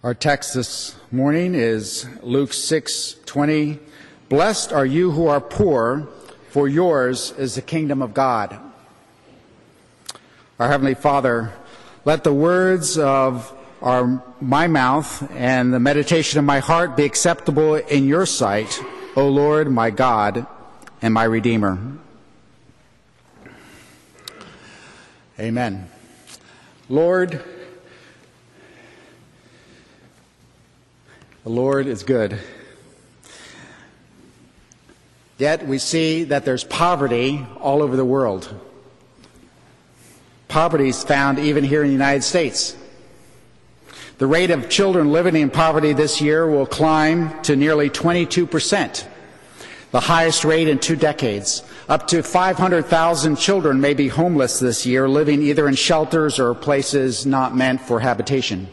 Our text this morning is Luke 6:20. Blessed are you who are poor, for yours is the kingdom of God. Our Heavenly Father, let the words of my mouth and the meditation of my heart be acceptable in your sight, O Lord, my God and my Redeemer. Amen. Lord, the Lord is good. Yet we see that there's poverty all over the world. Poverty is found even here in the United States. The rate of children living in poverty this year will climb to nearly 22%, the highest rate in 2 decades. Up to 500,000 children may be homeless this year, living either in shelters or places not meant for habitation.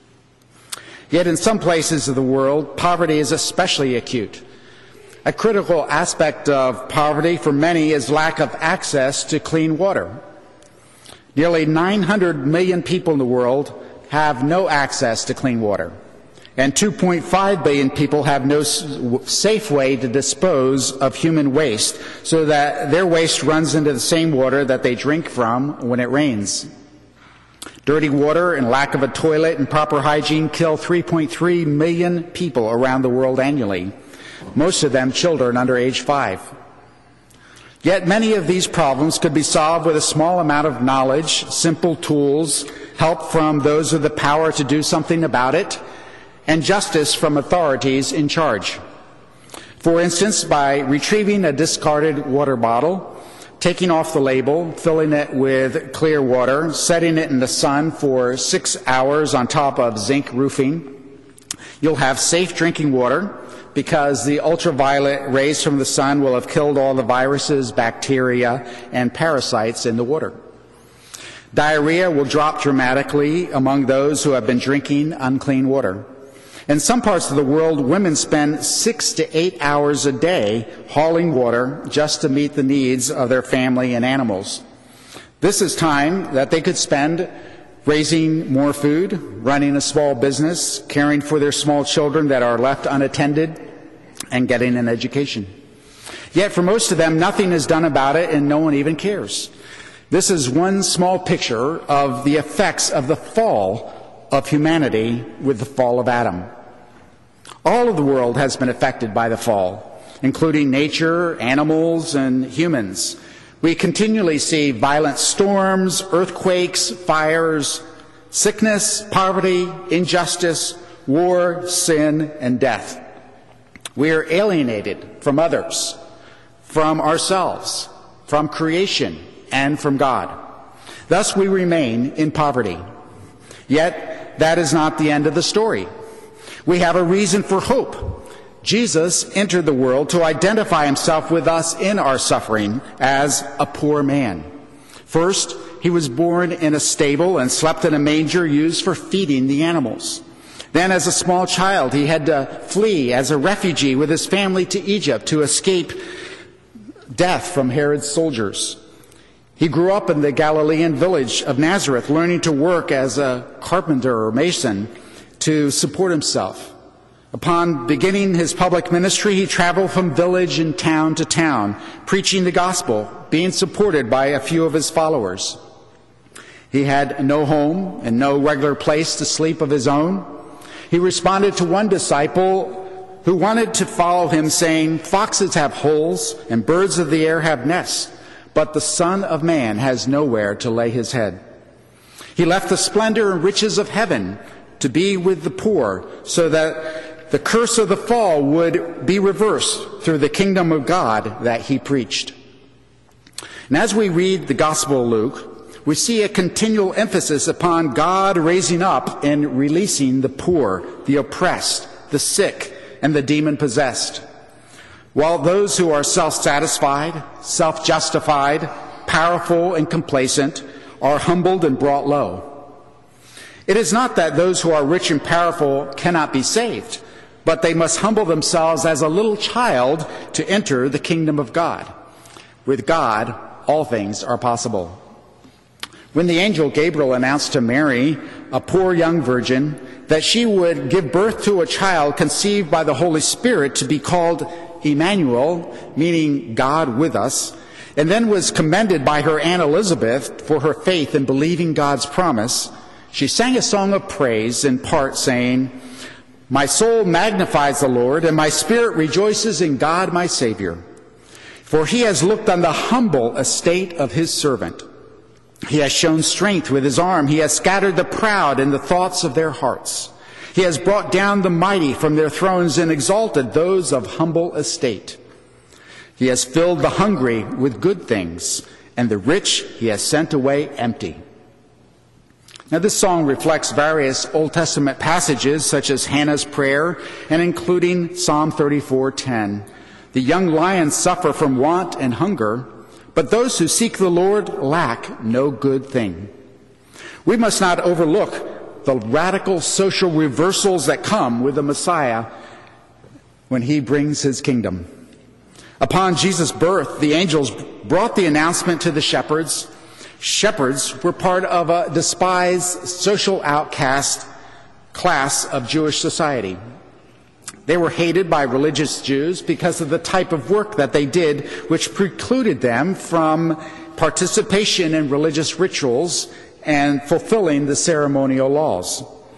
Yet in some places of the world, poverty is especially acute. A critical aspect of poverty for many is lack of access to clean water. Nearly 900 million people in the world have no access to clean water, and 2.5 billion people have no safe way to dispose of human waste, so that their waste runs into the same water that they drink from when it rains. Dirty water and lack of a toilet and proper hygiene kill 3.3 million people around the world annually, most of them children under age 5. Yet many of these problems could be solved with a small amount of knowledge, simple tools, help from those with the power to do something about it, and justice from authorities in charge. For instance, by retrieving a discarded water bottle, taking off the label, filling it with clear water, setting it in the sun for 6 hours on top of zinc roofing, you'll have safe drinking water because the ultraviolet rays from the sun will have killed all the viruses, bacteria, and parasites in the water. Diarrhea will drop dramatically among those who have been drinking unclean water. In some parts of the world, women spend 6 to 8 hours a day hauling water just to meet the needs of their family and animals. This is time that they could spend raising more food, running a small business, caring for their small children that are left unattended, and getting an education. Yet for most of them, nothing is done about it and no one even cares. This is one small picture of the effects of the fall of humanity with the fall of Adam. All of the world has been affected by the fall, including nature, animals, and humans. We continually see violent storms, earthquakes, fires, sickness, poverty, injustice, war, sin, and death. We are alienated from others, from ourselves, from creation, and from God. Thus we remain in poverty. Yet that is not the end of the story. We have a reason for hope. Jesus entered the world to identify himself with us in our suffering as a poor man. First, he was born in a stable and slept in a manger used for feeding the animals. Then, as a small child, he had to flee as a refugee with his family to Egypt to escape death from Herod's soldiers. He grew up in the Galilean village of Nazareth, learning to work as a carpenter or mason to support himself. Upon beginning his public ministry, he traveled from village and town to town, preaching the gospel, being supported by a few of his followers. He had no home and no regular place to sleep of his own. He responded to one disciple who wanted to follow him, saying, "Foxes have holes and birds of the air have nests, but the Son of Man has nowhere to lay his head." He left the splendor and riches of heaven to be with the poor, so that the curse of the fall would be reversed through the kingdom of God that he preached. And as we read the Gospel of Luke, we see a continual emphasis upon God raising up and releasing the poor, the oppressed, the sick, and the demon-possessed. While those who are self-satisfied, self-justified, powerful, and complacent are humbled and brought low. It is not that those who are rich and powerful cannot be saved, but they must humble themselves as a little child to enter the kingdom of God. With God, all things are possible. When the angel Gabriel announced to Mary, a poor young virgin, that she would give birth to a child conceived by the Holy Spirit to be called Emmanuel, meaning God with us, and then was commended by her Aunt Elizabeth for her faith in believing God's promise, she sang a song of praise, in part saying, "My soul magnifies the Lord, and my spirit rejoices in God my Savior. For he has looked on the humble estate of his servant. He has shown strength with his arm. He has scattered the proud in the thoughts of their hearts. He has brought down the mighty from their thrones and exalted those of humble estate. He has filled the hungry with good things, and the rich he has sent away empty." Now, this song reflects various Old Testament passages, such as Hannah's prayer, and including Psalm 34:10. The young lions suffer from want and hunger, but those who seek the Lord lack no good thing. We must not overlook the radical social reversals that come with the Messiah when he brings his kingdom. Upon Jesus' birth, the angels brought the announcement to the shepherds. Shepherds were part of a despised social outcast class of Jewish society. They were hated by religious Jews because of the type of work that they did, which precluded them from participation in religious rituals and fulfilling the ceremonial laws.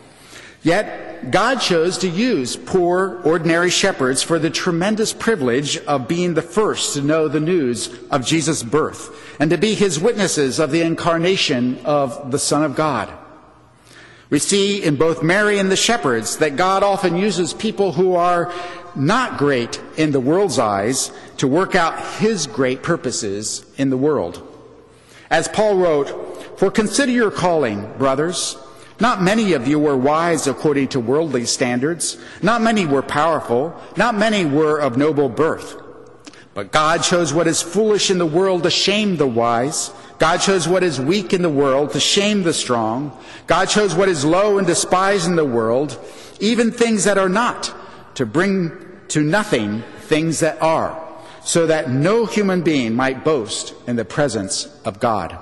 Yet, God chose to use poor, ordinary shepherds for the tremendous privilege of being the first to know the news of Jesus' birth and to be his witnesses of the incarnation of the Son of God. We see in both Mary and the shepherds that God often uses people who are not great in the world's eyes to work out his great purposes in the world. As Paul wrote, "For consider your calling, brothers. Not many of you were wise according to worldly standards. Not many were powerful. Not many were of noble birth. But God chose what is foolish in the world to shame the wise. God chose what is weak in the world to shame the strong. God chose what is low and despised in the world, even things that are not, to bring to nothing things that are, so that no human being might boast in the presence of God."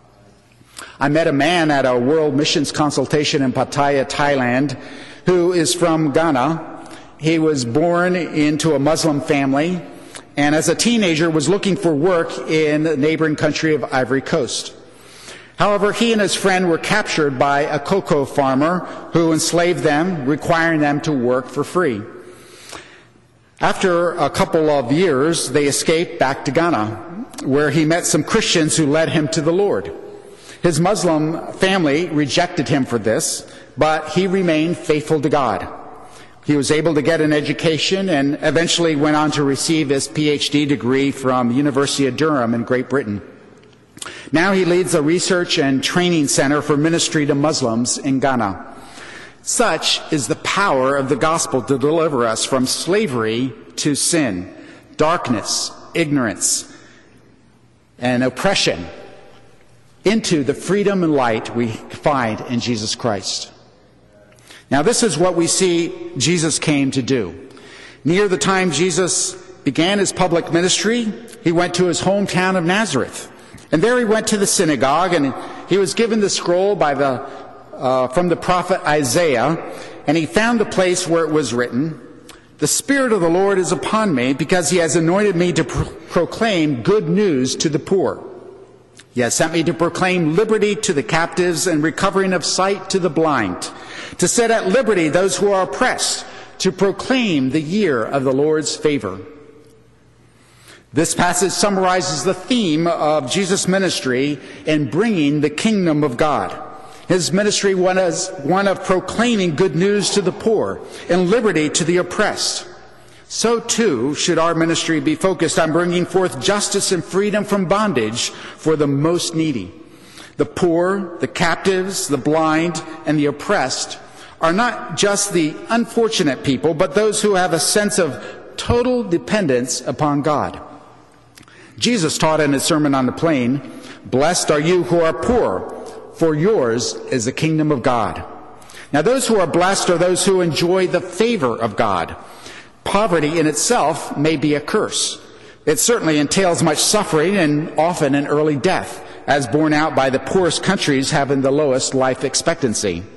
I met a man at a World Missions Consultation in Pattaya, Thailand, who is from Ghana. He was born into a Muslim family, and as a teenager was looking for work in the neighboring country of Ivory Coast. However, he and his friend were captured by a cocoa farmer who enslaved them, requiring them to work for free. After a couple of years, they escaped back to Ghana, where he met some Christians who led him to the Lord. His Muslim family rejected him for this, but he remained faithful to God. He was able to get an education and eventually went on to receive his PhD degree from the University of Durham in Great Britain. Now he leads a research and training center for ministry to Muslims in Ghana. Such is the power of the gospel to deliver us from slavery to sin, darkness, ignorance, and oppression, into the freedom and light we find in Jesus Christ. Now, this is what we see Jesus came to do. Near the time Jesus began his public ministry, he went to his hometown of Nazareth. And there he went to the synagogue, and he was given the scroll from the prophet Isaiah, and he found the place where it was written, "The Spirit of the Lord is upon me, because he has anointed me to proclaim good news to the poor. He has sent me to proclaim liberty to the captives and recovering of sight to the blind, to set at liberty those who are oppressed, to proclaim the year of the Lord's favor." This passage summarizes the theme of Jesus' ministry in bringing the kingdom of God. His ministry was one of proclaiming good news to the poor and liberty to the oppressed. So too should our ministry be focused on bringing forth justice and freedom from bondage for the most needy. The poor, the captives, the blind, and the oppressed are not just the unfortunate people, but those who have a sense of total dependence upon God. Jesus taught in his Sermon on the Plain, "Blessed are you who are poor, for yours is the kingdom of God." Now, those who are blessed are those who enjoy the favor of God. Poverty in itself may be a curse. It certainly entails much suffering and often an early death, as borne out by the poorest countries having the lowest life expectancy.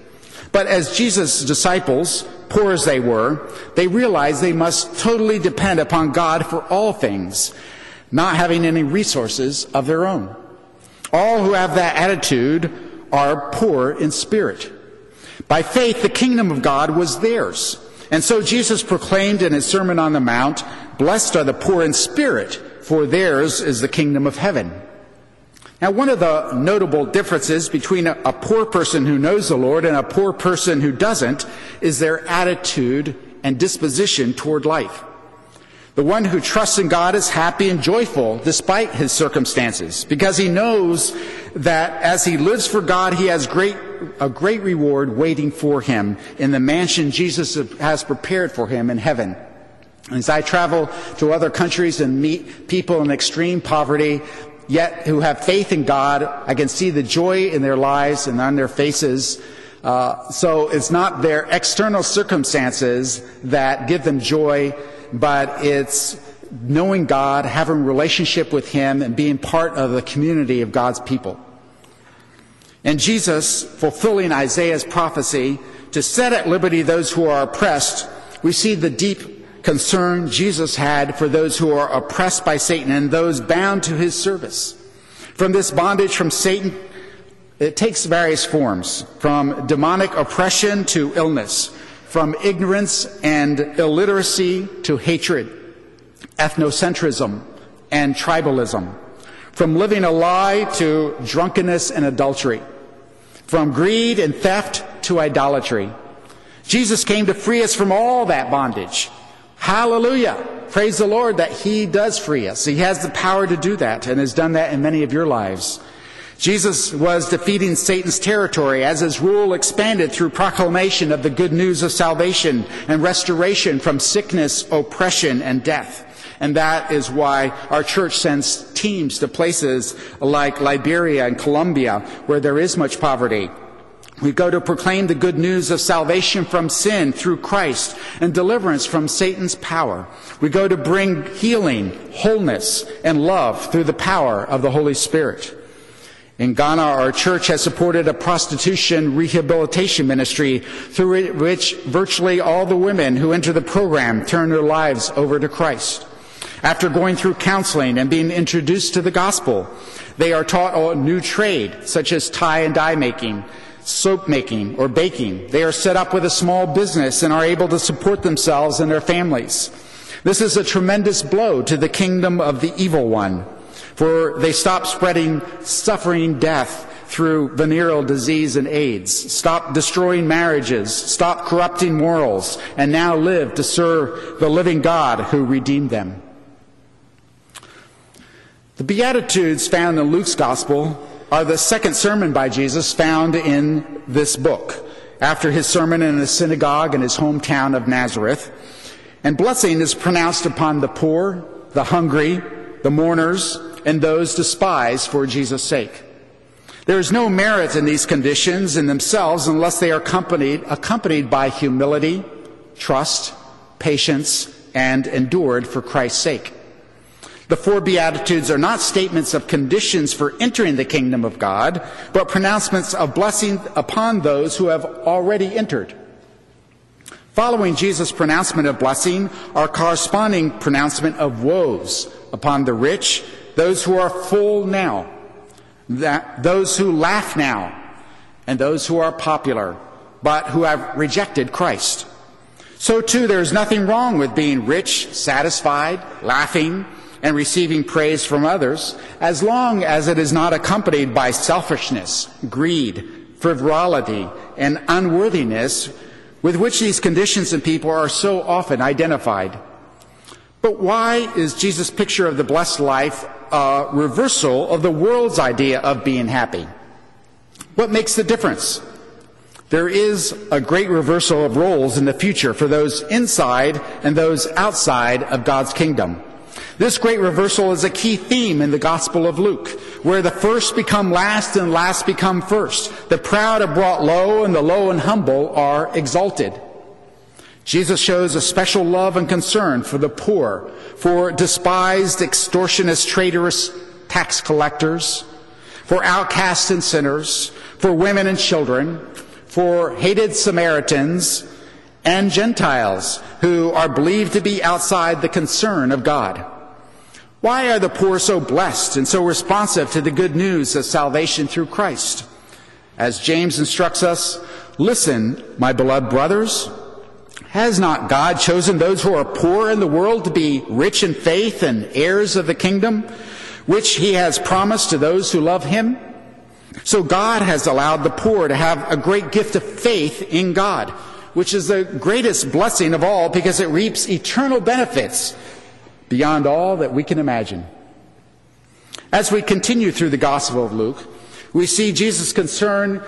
But as Jesus' disciples, poor as they were, they realized they must totally depend upon God for all things, not having any resources of their own. All who have that attitude are poor in spirit. By faith, the kingdom of God was theirs. And so Jesus proclaimed in his Sermon on the Mount, "Blessed are the poor in spirit, for theirs is the kingdom of heaven." Now, one of the notable differences between a poor person who knows the Lord and a poor person who doesn't is their attitude and disposition toward life. The one who trusts in God is happy and joyful despite his circumstances, because he knows that as he lives for God, he has a great reward waiting for him in the mansion Jesus has prepared for him in heaven. As I travel to other countries and meet people in extreme poverty, yet who have faith in God, I can see the joy in their lives and on their faces. So it's not their external circumstances that give them joy, but it's knowing God, having a relationship with him, and being part of the community of God's people. And Jesus, fulfilling Isaiah's prophecy to set at liberty those who are oppressed, we see the deep concern Jesus had for those who are oppressed by Satan and those bound to his service. From this bondage from Satan, it takes various forms, from demonic oppression to illness, from ignorance and illiteracy to hatred, ethnocentrism and tribalism, from living a lie to drunkenness and adultery, from greed and theft to idolatry. Jesus came to free us from all that bondage. Hallelujah! Praise the Lord that he does free us. He has the power to do that and has done that in many of your lives. Jesus was defeating Satan's territory as his rule expanded through proclamation of the good news of salvation and restoration from sickness, oppression, and death. And that is why our church sends teams to places like Liberia and Colombia, where there is much poverty. We go to proclaim the good news of salvation from sin through Christ and deliverance from Satan's power. We go to bring healing, wholeness, and love through the power of the Holy Spirit. In Ghana, our church has supported a prostitution rehabilitation ministry through which virtually all the women who enter the program turn their lives over to Christ. After going through counseling and being introduced to the gospel, they are taught a new trade, such as tie and dye making, soap making, or baking. They are set up with a small business and are able to support themselves and their families. This is a tremendous blow to the kingdom of the evil one, for they stop spreading suffering death through venereal disease and AIDS, stop destroying marriages, stop corrupting morals, and now live to serve the living God who redeemed them. The Beatitudes found in Luke's Gospel are the second sermon by Jesus found in this book, after his sermon in a synagogue in his hometown of Nazareth. And blessing is pronounced upon the poor, the hungry, the mourners, and those despised for Jesus' sake. There is no merit in these conditions in themselves unless they are accompanied by humility, trust, patience, and endured for Christ's sake. The four Beatitudes are not statements of conditions for entering the kingdom of God, but pronouncements of blessing upon those who have already entered. Following Jesus' pronouncement of blessing are corresponding pronouncement of woes upon the rich, those who are full now, those who laugh now, and those who are popular, but who have rejected Christ. So too, there is nothing wrong with being rich, satisfied, laughing, and receiving praise from others, as long as it is not accompanied by selfishness, greed, frivolity, and unworthiness, with which these conditions in people are so often identified. But why is Jesus' picture of the blessed life a reversal of the world's idea of being happy? What makes the difference? There is a great reversal of roles in the future for those inside and those outside of God's kingdom. This great reversal is a key theme in the Gospel of Luke, where the first become last and last become first. The proud are brought low and the low and humble are exalted. Jesus shows a special love and concern for the poor, for despised, extortionist, traitorous tax collectors, for outcasts and sinners, for women and children, for hated Samaritans and Gentiles who are believed to be outside the concern of God? Why are the poor so blessed and so responsive to the good news of salvation through Christ? As James instructs us, listen, my beloved brothers, has not God chosen those who are poor in the world to be rich in faith and heirs of the kingdom, which he has promised to those who love him? So God has allowed the poor to have a great gift of faith in God, which is the greatest blessing of all because it reaps eternal benefits beyond all that we can imagine. As we continue through the Gospel of Luke, we see Jesus' concern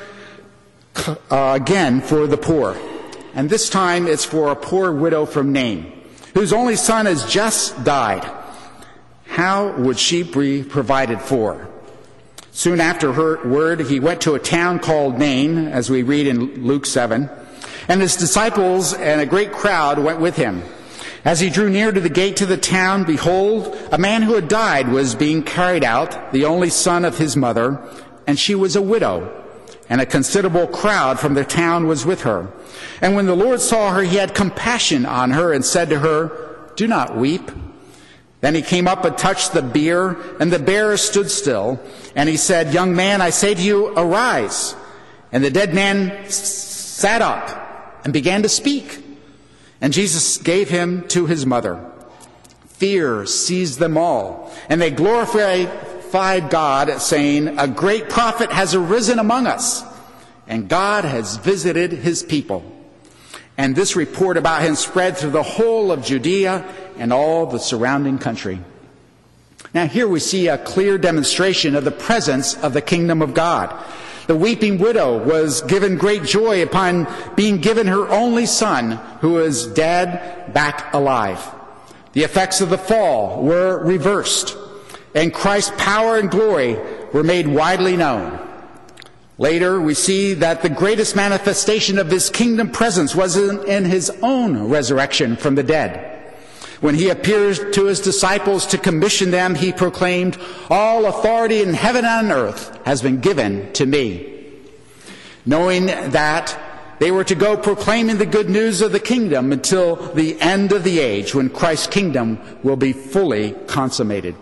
again for the poor. And this time it's for a poor widow from Nain, whose only son has just died. How would she be provided for? Soon afterward, he went to a town called Nain, as we read in Luke 7, and his disciples and a great crowd went with him. As he drew near to the gate to the town, behold, a man who had died was being carried out, the only son of his mother, and she was a widow, and a considerable crowd from the town was with her. And when the Lord saw her, he had compassion on her and said to her, "Do not weep." Then he came up and touched the bier, and the bearer stood still. And he said, "Young man, I say to you, arise." And the dead man sat up and began to speak. And Jesus gave him to his mother. Fear seized them all, and they glorified God, saying, "A great prophet has arisen among us, and God has visited his people." And this report about him spread through the whole of Judea and all the surrounding country. Now here we see a clear demonstration of the presence of the kingdom of God. The weeping widow was given great joy upon being given her only son, who was dead, back alive. The effects of the fall were reversed, and Christ's power and glory were made widely known. Later, we see that the greatest manifestation of his kingdom presence was in his own resurrection from the dead. When he appeared to his disciples to commission them, he proclaimed, "All authority in heaven and on earth has been given to me." Knowing that they were to go proclaiming the good news of the kingdom until the end of the age, when Christ's kingdom will be fully consummated.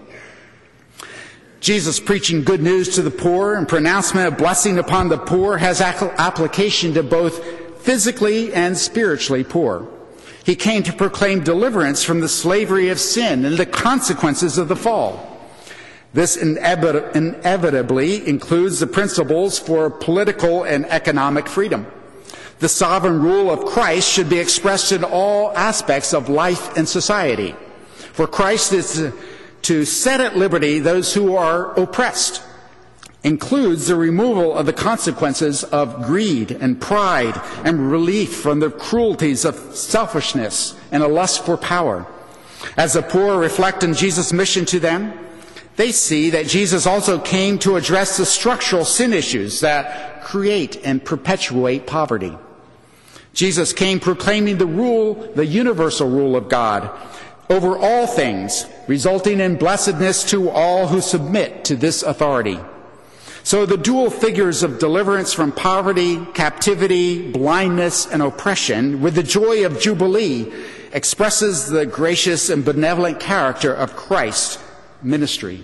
Jesus preaching good news to the poor and pronouncement of blessing upon the poor has application to both physically and spiritually poor. He came to proclaim deliverance from the slavery of sin and the consequences of the fall. This inevitably includes the principles for political and economic freedom. The sovereign rule of Christ should be expressed in all aspects of life and society. For Christ is to set at liberty those who are oppressed, includes the removal of the consequences of greed and pride and relief from the cruelties of selfishness and a lust for power. As the poor reflect on Jesus' mission to them, they see that Jesus also came to address the structural sin issues that create and perpetuate poverty. Jesus came proclaiming the universal rule of God over all things, resulting in blessedness to all who submit to this authority. So the dual figures of deliverance from poverty, captivity, blindness, and oppression with the joy of Jubilee expresses the gracious and benevolent character of Christ's ministry.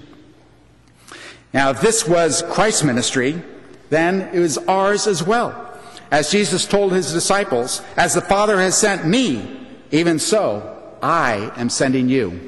Now, if this was Christ's ministry, then it was ours as well. As Jesus told his disciples, "As the Father has sent me, even so I am sending you."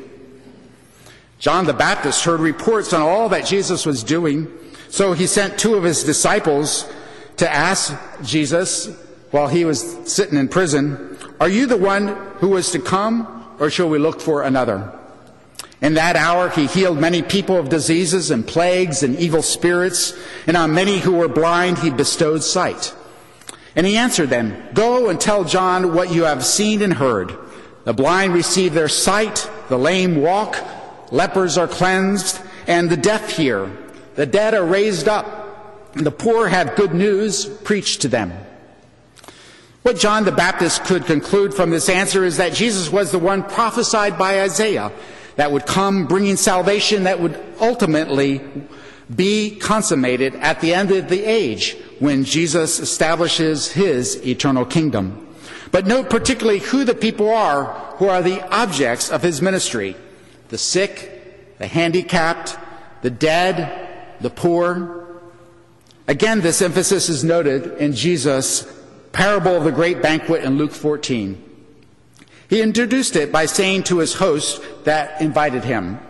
John the Baptist heard reports on all that Jesus was doing, so he sent two of his disciples to ask Jesus while he was sitting in prison, "Are you the one who was to come, or shall we look for another?" In that hour he healed many people of diseases and plagues and evil spirits, and on many who were blind he bestowed sight. And he answered them, "Go and tell John what you have seen and heard. The blind receive their sight, the lame walk, lepers are cleansed, and the deaf hear. The dead are raised up, and the poor have good news preached to them." What John the Baptist could conclude from this answer is that Jesus was the one prophesied by Isaiah that would come bringing salvation that would ultimately be consummated at the end of the age, when Jesus establishes his eternal kingdom. But note particularly who the people are who are the objects of his ministry: the sick, the handicapped, the dead, the poor. Again, this emphasis is noted in Jesus' parable of the great banquet in Luke 14. He introduced it by saying to his host that invited him,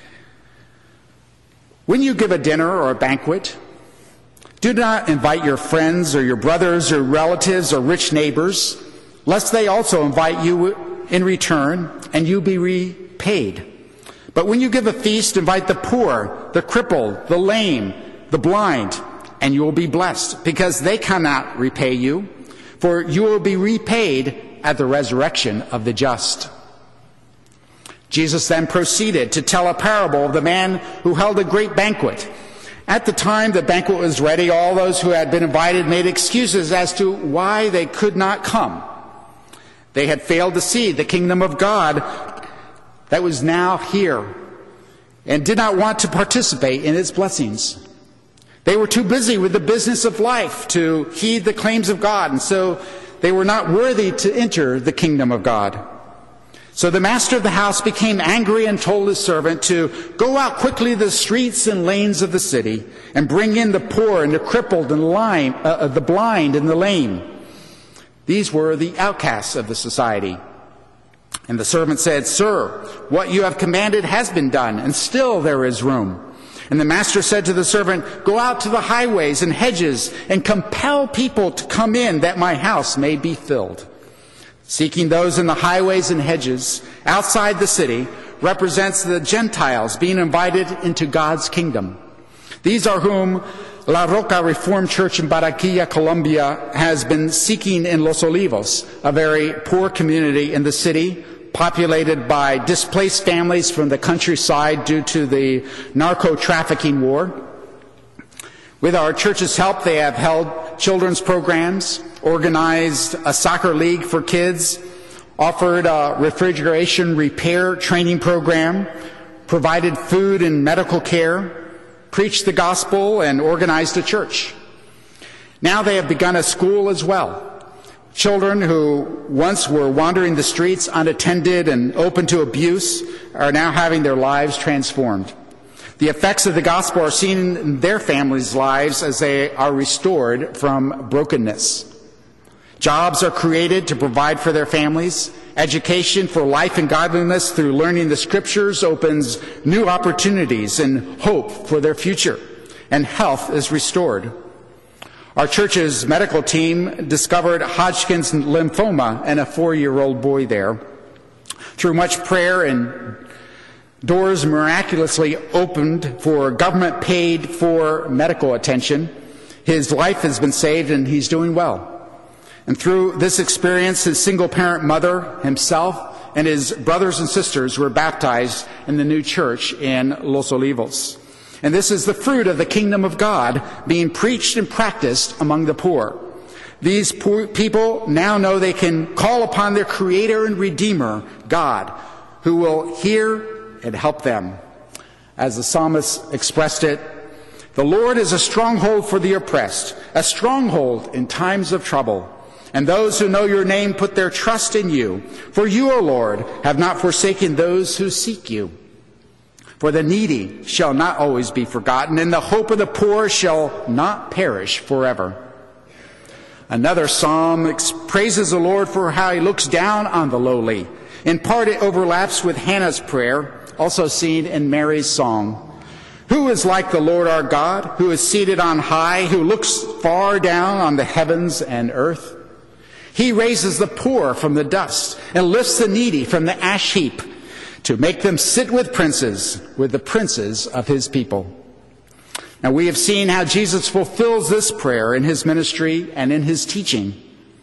"When you give a dinner or a banquet, do not invite your friends or your brothers or relatives or rich neighbors, lest they also invite you in return and you be repaid. But when you give a feast, invite the poor, the crippled, the lame, the blind, and you will be blessed, because they cannot repay you, for you will be repaid at the resurrection of the just." Jesus then proceeded to tell a parable of the man who held a great banquet. At the time the banquet was ready, all those who had been invited made excuses as to why they could not come. They had failed to see the kingdom of God that was now here and did not want to participate in its blessings. They were too busy with the business of life to heed the claims of God, and so they were not worthy to enter the kingdom of God. So the master of the house became angry and told his servant to go out quickly to the streets and lanes of the city and bring in the poor and the crippled and the blind and the lame. These were the outcasts of the society. And the servant said, "Sir, what you have commanded has been done, and still there is room." And the master said to the servant, "Go out to the highways and hedges and compel people to come in, that my house may be filled." Seeking those in the highways and hedges outside the city represents the Gentiles being invited into God's kingdom. These are whom La Roca Reformed Church in Barranquilla, Colombia, has been seeking in Los Olivos, a very poor community in the city, populated by displaced families from the countryside due to the narco-trafficking war. With our church's help, they have held children's programs, organized a soccer league for kids, offered a refrigeration repair training program, provided food and medical care, preached the gospel, and organized a church. Now they have begun a school as well. Children who once were wandering the streets unattended and open to abuse are now having their lives transformed. The effects of the gospel are seen in their families' lives as they are restored from brokenness. Jobs are created to provide for their families. Education for life and godliness through learning the scriptures opens new opportunities and hope for their future, and health is restored. Our church's medical team discovered Hodgkin's lymphoma in a 4-year-old boy there. Through much prayer and doors miraculously opened for government-paid for medical attention, his life has been saved and he's doing well. And through this experience, his single-parent mother, himself, and his brothers and sisters were baptized in the new church in Los Olivos. And this is the fruit of the kingdom of God being preached and practiced among the poor. These poor people now know they can call upon their Creator and Redeemer, God, who will hear and help them. As the psalmist expressed it, "The Lord is a stronghold for the oppressed, a stronghold in times of trouble. And those who know your name put their trust in you. For you, O Lord, have not forsaken those who seek you. For the needy shall not always be forgotten, and the hope of the poor shall not perish forever." Another psalm praises the Lord for how he looks down on the lowly. In part, it overlaps with Hannah's prayer, also seen in Mary's song. "Who is like the Lord our God, who is seated on high, who looks far down on the heavens and earth? He raises the poor from the dust and lifts the needy from the ash heap to make them sit with the princes of his people." Now we have seen how Jesus fulfills this prayer in his ministry and in his teaching.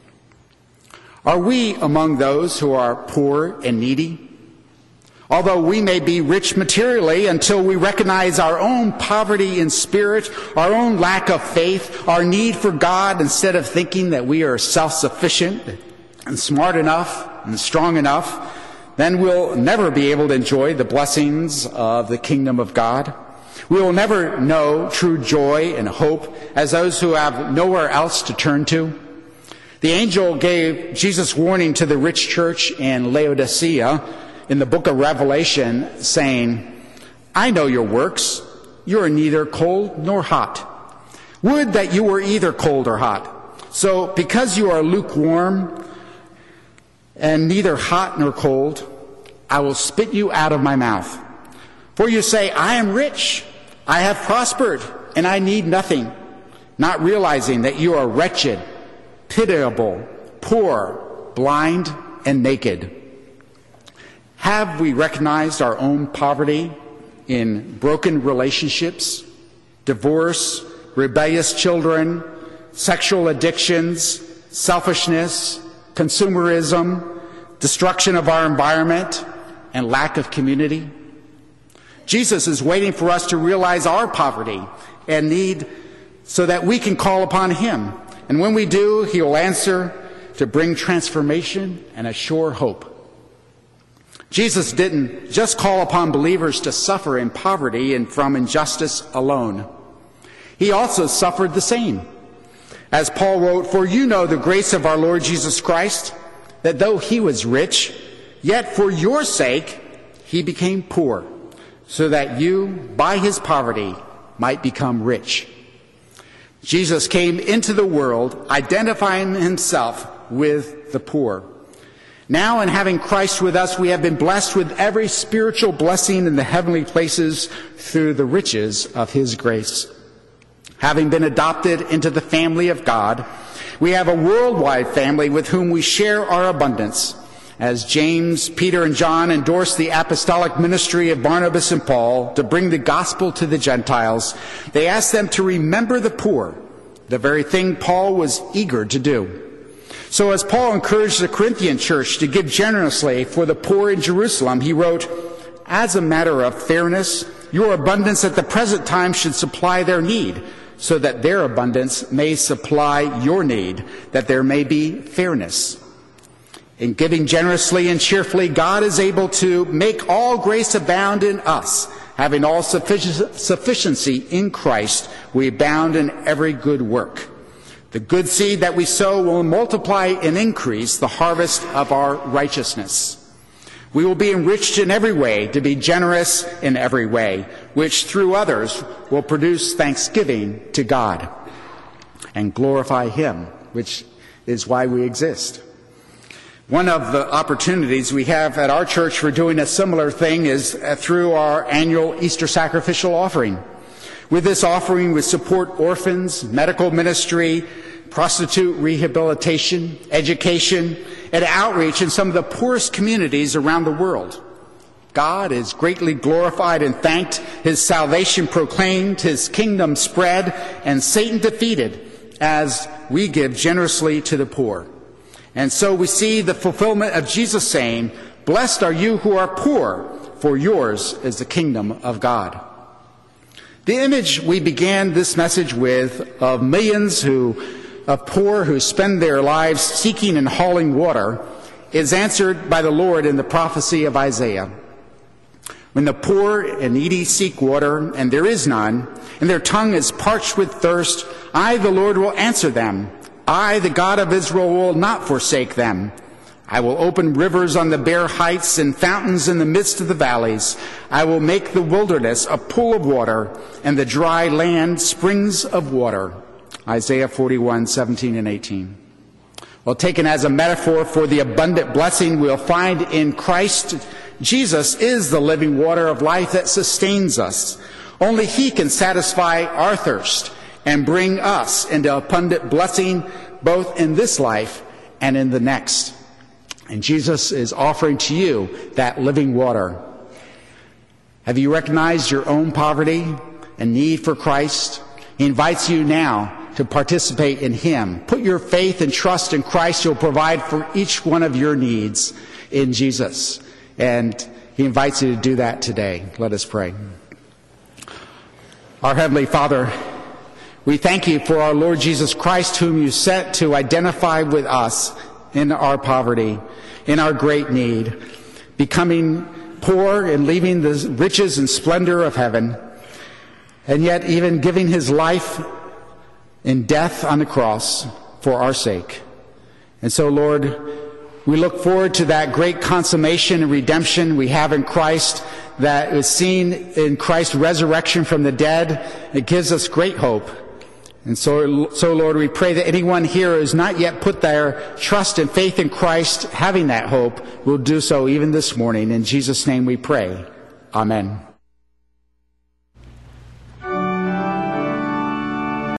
Are we among those who are poor and needy? Although we may be rich materially, until we recognize our own poverty in spirit, our own lack of faith, our need for God, instead of thinking that we are self-sufficient and smart enough and strong enough, then we'll never be able to enjoy the blessings of the kingdom of God. We will never know true joy and hope as those who have nowhere else to turn to. The angel gave Jesus' warning to the rich church in Laodicea in the book of Revelation, saying, I know your works. You are neither cold nor hot. Would that you were either cold or hot. So because you are lukewarm and neither hot nor cold, I will spit you out of my mouth. For you say, I am rich, I have prospered, and I need nothing, not realizing that you are wretched, pitiable, poor, blind, and naked. Have we recognized our own poverty in broken relationships, divorce, rebellious children, sexual addictions, selfishness, consumerism, destruction of our environment, and lack of community? Jesus is waiting for us to realize our poverty and need so that we can call upon him. And when we do, he will answer to bring transformation and a sure hope. Jesus didn't just call upon believers to suffer in poverty and from injustice alone. He also suffered the same. As Paul wrote, for you know the grace of our Lord Jesus Christ, that though he was rich, yet for your sake he became poor, so that you, by his poverty, might become rich. Jesus came into the world identifying himself with the poor. Now, in having Christ with us, we have been blessed with every spiritual blessing in the heavenly places through the riches of his grace. Having been adopted into the family of God, we have a worldwide family with whom we share our abundance. As James, Peter, and John endorsed the apostolic ministry of Barnabas and Paul to bring the gospel to the Gentiles, they asked them to remember the poor, the very thing Paul was eager to do. So as Paul encouraged the Corinthian church to give generously for the poor in Jerusalem, he wrote, as a matter of fairness, your abundance at the present time should supply their need, so that their abundance may supply your need, that there may be fairness. In giving generously and cheerfully, God is able to make all grace abound in us. Having all sufficiency in Christ, we abound in every good work. The good seed that we sow will multiply and increase the harvest of our righteousness. We will be enriched in every way to be generous in every way, which through others will produce thanksgiving to God and glorify him, which is why we exist. One of the opportunities we have at our church for doing a similar thing is through our annual Easter sacrificial offering. With this offering, we support orphans, medical ministry, prostitute rehabilitation, education, and outreach in some of the poorest communities around the world. God is greatly glorified and thanked, his salvation proclaimed, his kingdom spread, and Satan defeated as we give generously to the poor. And so we see the fulfillment of Jesus saying, blessed are you who are poor, for yours is the kingdom of God. The image we began this message with of millions of poor who spend their lives seeking and hauling water is answered by the Lord in the prophecy of Isaiah. When the poor and needy seek water, and there is none, and their tongue is parched with thirst, I, the Lord, will answer them. I, the God of Israel, will not forsake them. I will open rivers on the bare heights and fountains in the midst of the valleys. I will make the wilderness a pool of water and the dry land springs of water. Isaiah 41:17 and 18. Well, taken as a metaphor for the abundant blessing we'll find in Christ, Jesus is the living water of life that sustains us. Only he can satisfy our thirst and bring us into abundant blessing both in this life and in the next. And Jesus is offering to you that living water. Have you recognized your own poverty and need for Christ? He invites you now to participate in him. Put your faith and trust in Christ. He'll provide for each one of your needs in Jesus. And he invites you to do that today. Let us pray. Our Heavenly Father, we thank you for our Lord Jesus Christ, whom you sent to identify with us in our poverty, in our great need, becoming poor and leaving the riches and splendor of heaven. and yet even giving his life in death on the cross for our sake. And so, Lord, we look forward to that great consummation and redemption we have in Christ that is seen in Christ's resurrection from the dead. It gives us great hope. And so, Lord, we pray that anyone here who has not yet put their trust and faith in Christ, having that hope, will do so even this morning. In Jesus' name we pray. Amen.